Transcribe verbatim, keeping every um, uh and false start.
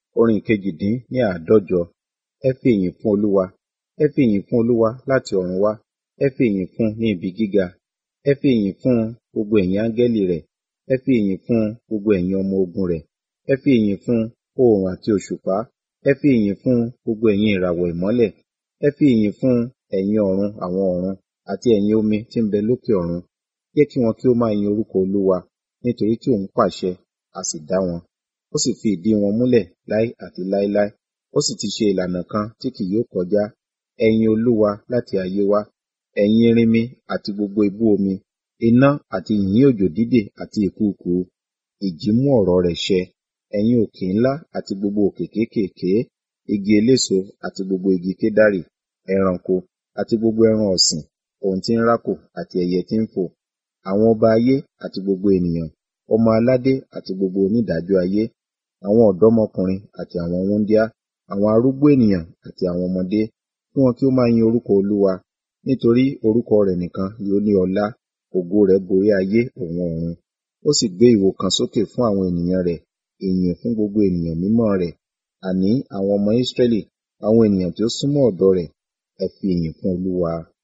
Orin kejì-dín ní àádọ́jọ. Ẹ fi ìyìn fún Olúwa. Ẹ fi ìyìn fún Olúwa láti ọ̀run wá. Ẹ fi ìyìn fún un ní ibi gíga. Ẹ fi ìyìn fún un, gbogbo ẹ̀yin áńgẹ́lì rẹ̀. Ẹ fi ìyìn fún un, gbogbo ẹ̀yin ọmọ ogun rẹ̀. Ẹ fi ìyìn fún un, oòrùn àti òṣùpá. Ẹ fi ìyìn fún un, gbogbo ẹ̀yin ìràwọ̀ ìmọ́lẹ̀. Ẹ fi ìyìn fún un, ẹ̀yin ọ̀run àwọn ọ̀run, àti ẹ̀yin omi tí ń bẹ lókè ọ̀run. Jẹ́ kí wọn kí ó máa yin orúkọ Olúwa, nítorí tí òun pàṣẹ, a sì dá wọn. Ó sì fi ìdí wọn múlẹ̀ láé àti láéláé. Ó sì ti ṣe ìlànà kan tí kì yóò kọjá. Ẹ yin Olúwa láti ayé wá. Ẹ̀yin erinmi àti gbogbo ibú omi, iná àti yìnyín òjò dídè àti ìkùùkuu. Ìjì mú ọ̀rọ̀ rẹ̀ ṣẹ. Ẹ̀yin òkè ńlá àti gbogbo òkè kéékèèké, igi eléso àti gbogbo igi kedari, ẹranko àti gbogbo ẹran ọ̀sìn, ohun tí ń rákò àti ẹyẹ tí ń fò. Àwọn ọba ayé àti gbogbo ènìyàn, ọmọ aládé àti gbogbo onídàájọ́ ayé, àwọn ọ̀dọ́mọkùnrin àti àwọn wúńdíá, àwọn arúgbó ènìyàn àti àwọn ọmọdé, kí wọn kí ó máa yin orúkọ Olúwa, nítorí orúkọ rẹ̀ nìkan ni ó ní ọlá, ògo rẹ̀ borí ayé òun ọ̀run. Ó sì gbé ìwo kan sókè fún àwọn ènìyàn rẹ̀, ìyìn fún gbogbo ènìyàn mímọ́ rẹ̀, àní àwọn ọmọ Israẹli, àwọn ènìyàn tí ó súnmọ́ ọ̀dọ̀ rẹ̀. Ẹ fi ìyìn fún Olúwa.